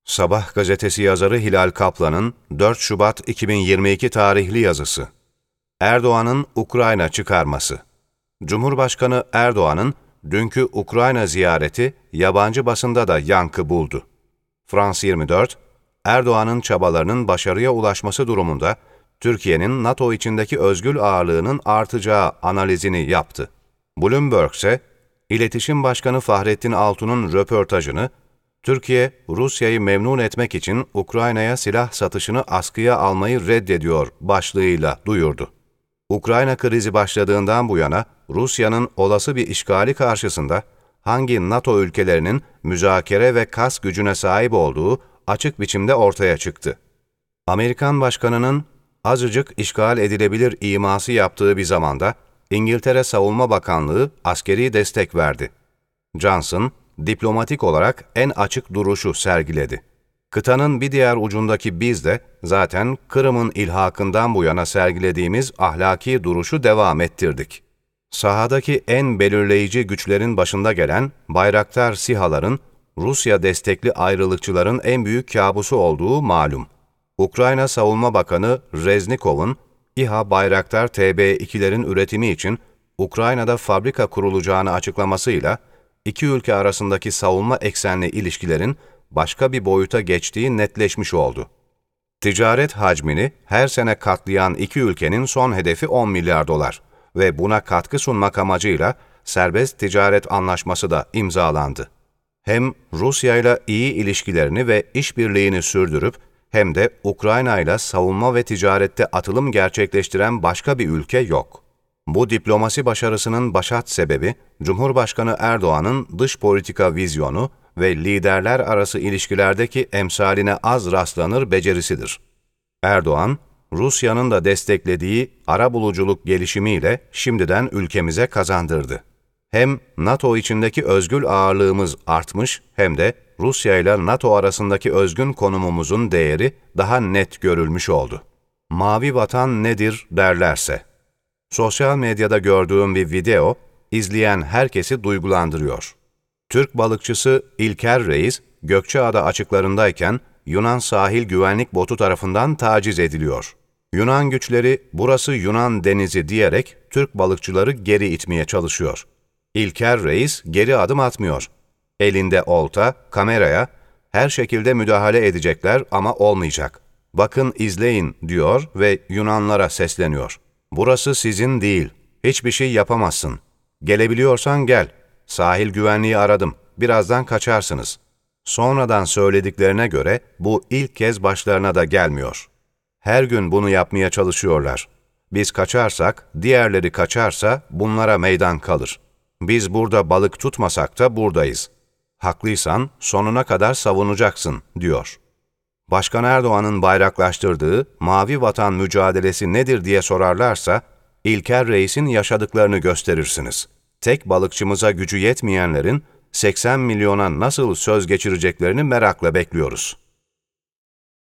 Sabah gazetesi yazarı Hilal Kaplan'ın 4 Şubat 2022 tarihli yazısı. Erdoğan'ın Ukrayna çıkarması. Cumhurbaşkanı Erdoğan'ın dünkü Ukrayna ziyareti yabancı basında da yankı buldu. France 24, Erdoğan'ın çabalarının başarıya ulaşması durumunda Türkiye'nin NATO içindeki özgül ağırlığının artacağı analizini yaptı. Bloomberg ise, İletişim Başkanı Fahrettin Altun'un röportajını Türkiye, Rusya'yı memnun etmek için Ukrayna'ya silah satışını askıya almayı reddediyor başlığıyla duyurdu. Ukrayna krizi başladığından bu yana Rusya'nın olası bir işgali karşısında hangi NATO ülkelerinin müzakere ve kas gücüne sahip olduğu açık biçimde ortaya çıktı. Amerikan Başkanı'nın azıcık işgal edilebilir iması yaptığı bir zamanda İngiltere Savunma Bakanlığı askeri destek verdi. Johnson, diplomatik olarak en açık duruşu sergiledi. Kıtanın bir diğer ucundaki biz de zaten Kırım'ın ilhakından bu yana sergilediğimiz ahlaki duruşu devam ettirdik. Sahadaki en belirleyici güçlerin başında gelen Bayraktar SİHA'ların Rusya destekli ayrılıkçıların en büyük kabusu olduğu malum. Ukrayna Savunma Bakanı Reznikov'un İHA Bayraktar TB2'lerin üretimi için Ukrayna'da fabrika kurulacağını açıklamasıyla iki ülke arasındaki savunma eksenli ilişkilerin başka bir boyuta geçtiği netleşmiş oldu. Ticaret hacmini her sene katlayan iki ülkenin son hedefi 10 milyar dolar ve buna katkı sunmak amacıyla serbest ticaret anlaşması da imzalandı. Hem Rusya ile iyi ilişkilerini ve işbirliğini sürdürüp hem de Ukrayna ile savunma ve ticarette atılım gerçekleştiren başka bir ülke yok. Bu diplomasi başarısının başat sebebi, Cumhurbaşkanı Erdoğan'ın dış politika vizyonu ve liderler arası ilişkilerdeki emsaline az rastlanır becerisidir. Erdoğan, Rusya'nın da desteklediği arabuluculuk gelişimiyle şimdiden ülkemize kazandırdı. Hem NATO içindeki özgül ağırlığımız artmış hem de Rusya ile NATO arasındaki özgün konumumuzun değeri daha net görülmüş oldu. Mavi vatan nedir derlerse. Sosyal medyada gördüğüm bir video, izleyen herkesi duygulandırıyor. Türk balıkçısı İlker Reis, Gökçeada açıklarındayken Yunan sahil güvenlik botu tarafından taciz ediliyor. Yunan güçleri burası Yunan denizi diyerek Türk balıkçıları geri itmeye çalışıyor. İlker Reis geri adım atmıyor. Elinde olta, kameraya, her şekilde müdahale edecekler ama olmayacak. Bakın izleyin diyor ve Yunanlara sesleniyor. Burası sizin değil, hiçbir şey yapamazsın. Gelebiliyorsan gel, sahil güvenliği aradım, birazdan kaçarsınız. Sonradan söylediklerine göre bu ilk kez başlarına da gelmiyor. Her gün bunu yapmaya çalışıyorlar. Biz kaçarsak, diğerleri kaçarsa bunlara meydan kalır. Biz burada balık tutmasak da buradayız. Haklıysan sonuna kadar savunacaksın, diyor. Başkan Erdoğan'ın bayraklaştırdığı mavi vatan mücadelesi nedir diye sorarlarsa, İlker Reis'in yaşadıklarını gösterirsiniz. Tek balıkçımıza gücü yetmeyenlerin 80 milyona nasıl söz geçireceklerini merakla bekliyoruz.